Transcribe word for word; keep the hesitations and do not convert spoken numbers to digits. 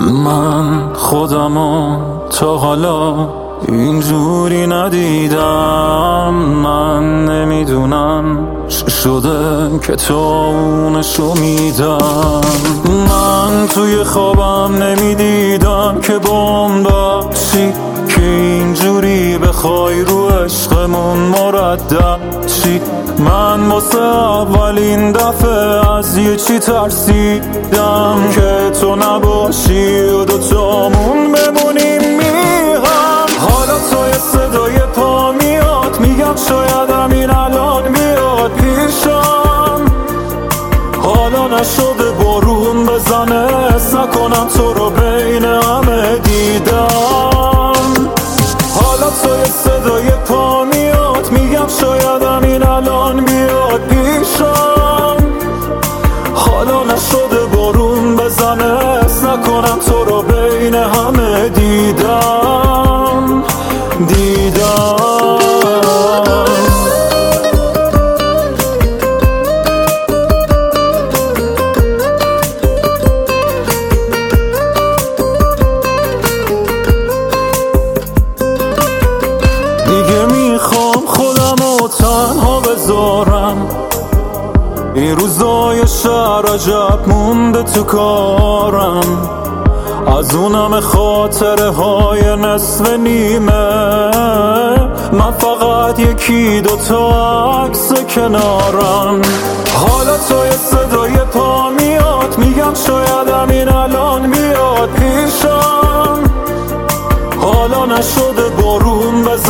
من خودمو تا حالا اینجوری ندیدم. من نمیدونم چی شده که تو اونشو میدم. من توی خوابم نمیدیدم که بمباشی، که اینجوری بخوای رو عشقمون مردد چی. من واسه اولین دفعه از یه چی ترسیدم که تو نباشی و دوتامون بمونیم میهم. حالا تو یه صدای پا میاد، میگم شاید همین الان بیاد پیشم. حالا نشده بارون بزنه، حس نکنم تو رو بین همه دیدم. حالا تو یه صدای پا میاد، میگم شاید همین الان بیاد پیشم. حالا نشده بارون بزنه، حس نکنم تو رو بین همه دیدم دیدم دیگه میخوام خودمو تنها بذارم. این روزای شهر عجب مونده تو کارم، از اونم خاطره های نصف نیمه. من فقط یکی دوتا عکس کنارم. حالا تو یه صدای پا میاد، میگم شاید همین الان بیاد پیشم. حالا نشده بارون بزنه،